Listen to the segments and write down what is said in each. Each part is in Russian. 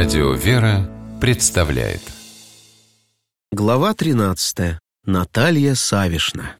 Радио «Вера» представляет. Глава 13. Наталья Савишна.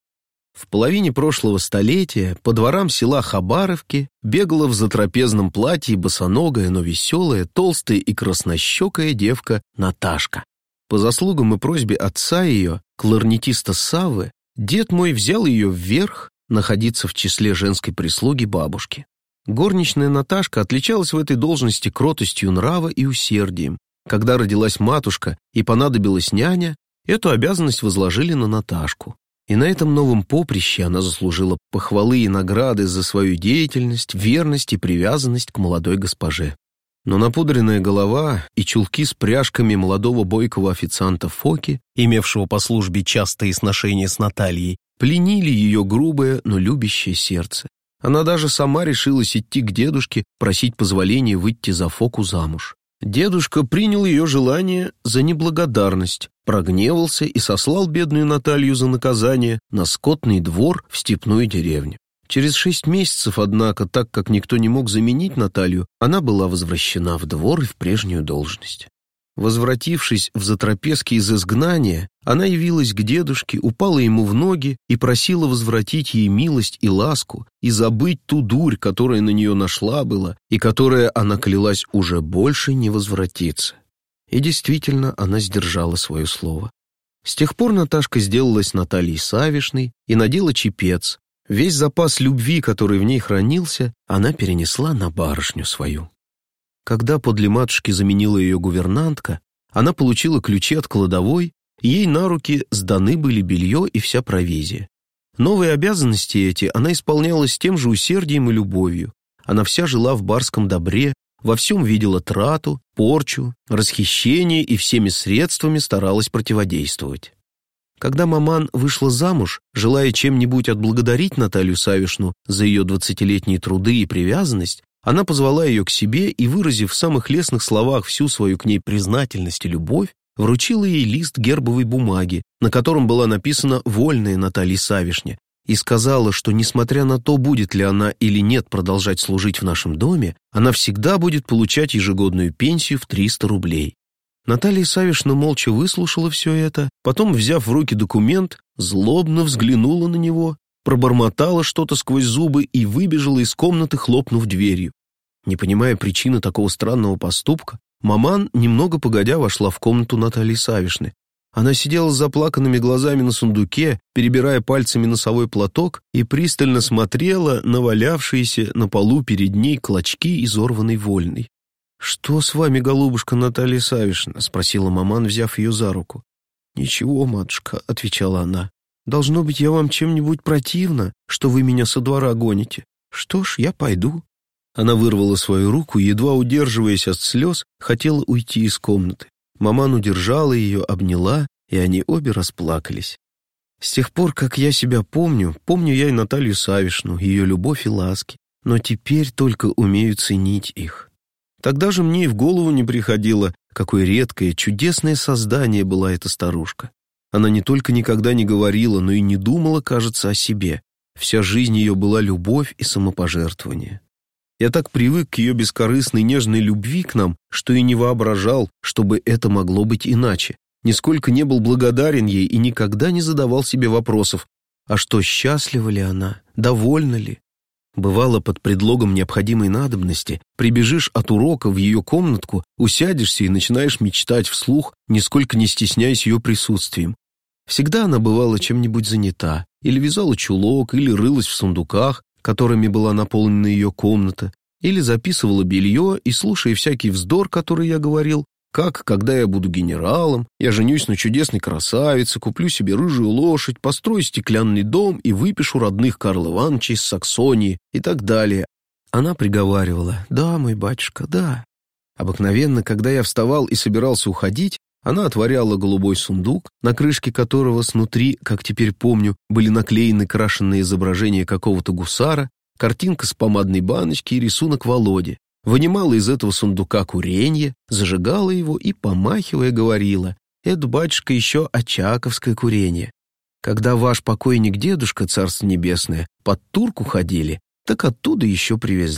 В половине прошлого столетия по дворам села Хабаровки бегала в затрапезном платье босоногая, но веселая, толстая и краснощекая девка Наташка. По заслугам и просьбе отца ее, кларнетиста Саввы, дед мой взял ее вверх находиться в числе женской прислуги бабушки. Горничная Наташка отличалась в этой должности кротостью нрава и усердием. Когда родилась матушка и понадобилась няня, эту обязанность возложили на Наташку. И на этом новом поприще она заслужила похвалы и награды за свою деятельность, верность и привязанность к молодой госпоже. Но напудренная голова и чулки с пряжками молодого бойкого официанта Фоки, имевшего по службе частые сношения с Натальей, пленили ее грубое, но любящее сердце. Она даже сама решилась идти к дедушке, просить позволения выйти за Фоку замуж. Дедушка принял ее желание за неблагодарность, прогневался и сослал бедную Наталью за наказание на скотный двор в степную деревню. Через 6 месяцев, однако, так как никто не мог заменить Наталью, она была возвращена в двор и в прежнюю должность. Возвратившись в Затрапезки из изгнания, она явилась к дедушке, упала ему в ноги и просила возвратить ей милость и ласку и забыть ту дурь, которая на нее нашла была и которая, она клялась, уже больше не возвратится. И действительно, она сдержала свое слово. С тех пор Наташка сделалась Натальей Савишной и надела чепец. Весь запас любви, который в ней хранился, она перенесла на барышню свою. Когда подле матушки заменила ее гувернантка, она получила ключи от кладовой, и ей на руки сданы были белье и вся провизия. Новые обязанности эти она исполняла с тем же усердием и любовью. Она вся жила в барском добре, во всем видела трату, порчу, расхищение и всеми средствами старалась противодействовать. Когда маман вышла замуж, желая чем-нибудь отблагодарить Наталью Савишну за ее 20-летние труды и привязанность, она позвала ее к себе и, выразив в самых лестных словах всю свою к ней признательность и любовь, вручила ей лист гербовой бумаги, на котором была написана «Вольная Наталья Савишне», и сказала, что, несмотря на то, будет ли она или нет продолжать служить в нашем доме, она всегда будет получать ежегодную пенсию в 300 рублей. Наталья Савишна молча выслушала все это, потом, взяв в руки документ, злобно взглянула на него, пробормотала что-то сквозь зубы и выбежала из комнаты, хлопнув дверью. Не понимая причины такого странного поступка, маман, немного погодя, вошла в комнату Натальи Савишны. Она сидела с заплаканными глазами на сундуке, перебирая пальцами носовой платок, и пристально смотрела на валявшиеся на полу перед ней клочки изорванной вольной. «Что с вами, голубушка Наталья Савишна?» — спросила маман, взяв ее за руку. «Ничего, матушка», — отвечала она. «Должно быть, я вам чем-нибудь противна, что вы меня со двора гоните. Что ж, я пойду». Она вырвала свою руку и, едва удерживаясь от слез, хотела уйти из комнаты. Маман удержала ее, обняла, и они обе расплакались. С тех пор, как я себя помню я и Наталью Савишну, ее любовь и ласки, но теперь только умею ценить их. Тогда же мне и в голову не приходило, какое редкое, чудесное создание была эта старушка. Она не только никогда не говорила, но и не думала, кажется, о себе. Вся жизнь ее была любовь и самопожертвование. Я так привык к ее бескорыстной нежной любви к нам, что и не воображал, чтобы это могло быть иначе. Нисколько не был благодарен ей и никогда не задавал себе вопросов, а что, счастлива ли она, довольна ли? Бывало, под предлогом необходимой надобности, прибежишь от урока в ее комнатку, усядешься и начинаешь мечтать вслух, нисколько не стесняясь ее присутствием. Всегда она бывала чем-нибудь занята, или вязала чулок, или рылась в сундуках, которыми была наполнена ее комната, или записывала белье и, слушая всякий вздор, который я говорил, как, когда я буду генералом, я женюсь на чудесной красавице, куплю себе рыжую лошадь, построю стеклянный дом и выпишу родных Карла Ивановича из Саксонии и так далее. Она приговаривала: «Да, мой батюшка, да». Обыкновенно, когда я вставал и собирался уходить, она отворяла голубой сундук, на крышке которого снутри, как теперь помню, были наклеены крашеные изображения какого-то гусара, картинка с помадной баночки и рисунок Володи. Вынимала из этого сундука куренье, зажигала его и, помахивая, говорила: «Это, батюшка, еще очаковское куренье. Когда ваш покойник дедушка, царство небесное, под турку ходили, так оттуда еще привезли.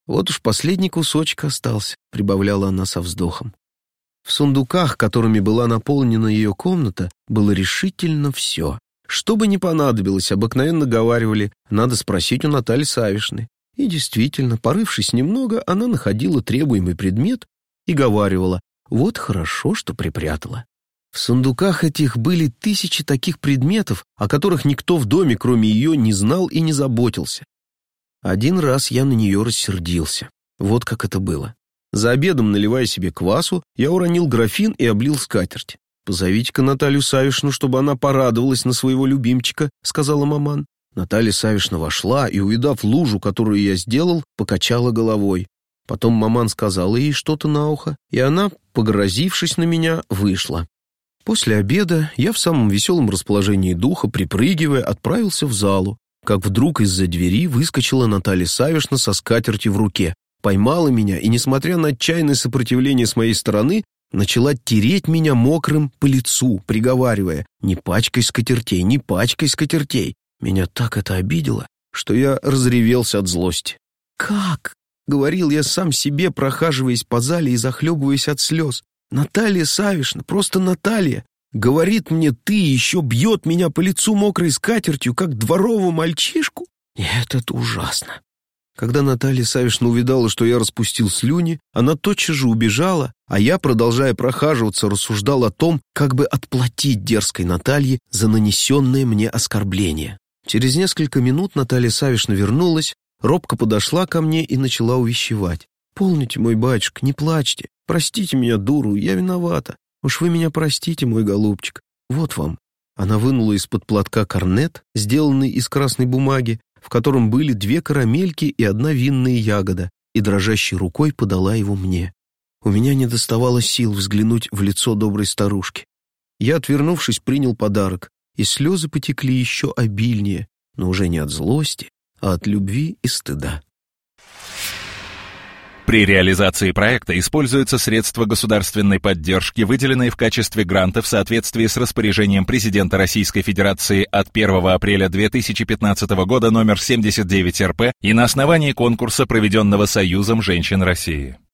Вот уж последний кусочек остался», — прибавляла она со вздохом. В сундуках, которыми была наполнена ее комната, было решительно все. Что бы ни понадобилось, обыкновенно говаривали, надо спросить у Натальи Савишны. И действительно, порывшись немного, она находила требуемый предмет и говаривала: «Вот хорошо, что припрятала». В сундуках этих были тысячи таких предметов, о которых никто в доме, кроме ее, не знал и не заботился. Один раз я на нее рассердился. Вот как это было. За обедом, наливая себе квасу, я уронил графин и облил скатерть. «Позовите-ка Наталью Савишну, чтобы она порадовалась на своего любимчика», — сказала маман. Наталья Савишна вошла и, увидав лужу, которую я сделал, покачала головой. Потом маман сказала ей что-то на ухо, и она, погрозившись на меня, вышла. После обеда я в самом веселом расположении духа, припрыгивая, отправился в залу, как вдруг из-за двери выскочила Наталья Савишна со скатертью в руке, поймала меня и, несмотря на отчаянное сопротивление с моей стороны, начала тереть меня мокрым по лицу, приговаривая: «Не пачкай скатертей, не пачкай скатертей». Меня так это обидело, что я разревелся от злости. «Как?» — говорил я сам себе, прохаживаясь по зале и захлебываясь от слез. «Наталья Савишна, просто Наталья, говорит мне ты, еще бьет меня по лицу мокрой скатертью, как дворового мальчишку? Нет, это ужасно». Когда Наталья Савишна увидала, что я распустил слюни, она тотчас же убежала, а я, продолжая прохаживаться, рассуждал о том, как бы отплатить дерзкой Наталье за нанесенное мне оскорбление. Через несколько минут Наталья Савишна вернулась, робко подошла ко мне и начала увещевать. «Полните, мой батюшка, не плачьте. Простите меня, дуру, я виновата. Уж вы меня простите, мой голубчик. Вот вам». Она вынула из-под платка корнет, сделанный из красной бумаги, в котором были 2 карамельки и 1 винная ягода, и дрожащей рукой подала его мне. У меня не доставало сил взглянуть в лицо доброй старушки. Я, отвернувшись, принял подарок, и слезы потекли еще обильнее, но уже не от злости, а от любви и стыда. При реализации проекта используются средства государственной поддержки, выделенные в качестве гранта в соответствии с распоряжением президента Российской Федерации от 1 апреля 2015 года номер 79 РП и на основании конкурса, проведенного Союзом женщин России.